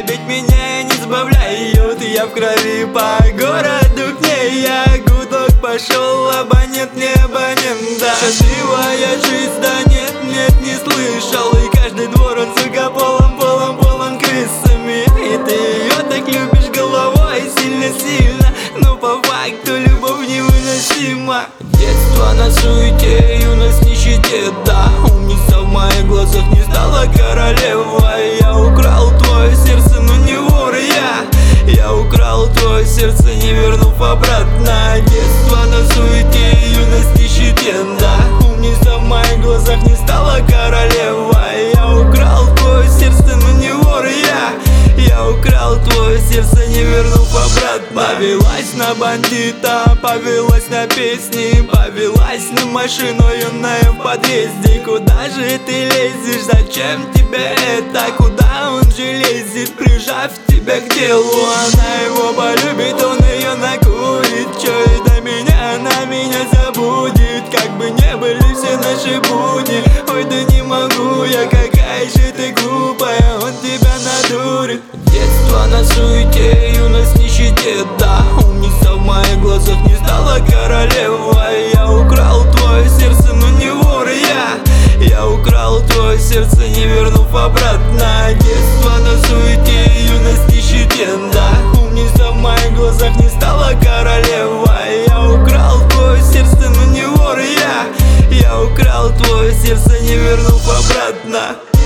Ведь меня не сбавляют. Я в крови по городу к ней. Я гудок пошел, абонент не абонент, да. Счастливая жизнь, да нет, не слышал. И каждый двор он, сука, полон крысами. И ты ее так любишь головой сильно-сильно, но по факту любовь невыносима. Детство на суете, юность в нищете, да. Умница в моих глазах не стала королевой. Я украл твое сердце, но не вор я. Я украл твое сердце, не вернув обратно. Детство на суете, юность в нищете, да. Умница в моих глазах не стала королевой. Я украл твое сердце, но не вор я. Я украл твое сердце, не вернув обратно. Повелась на бандита, повелась на песни, повелась на машину юная в подъезде. Куда же ты лезешь, зачем тебе это? Куда он же лезет, прижав тебя к делу? Она его полюбит, он ее накурит. Чё и до меня, она меня забудет. Как бы не были все наши будни. Ой, да не могу я, какая же ты глупая, он тебя надурит. Детство на суете, юность в нищете, да. Умница в моих глазах не стала королевой. Я украл твое сердце, но не вор я. Я украл твое сердце, не вернув обратно. Детство на суете, юность в нищете, да. Умница в моих глазах не стала королевой. Я украл твое сердце, но не вор я. Я украл твое сердце, не вернув обратно.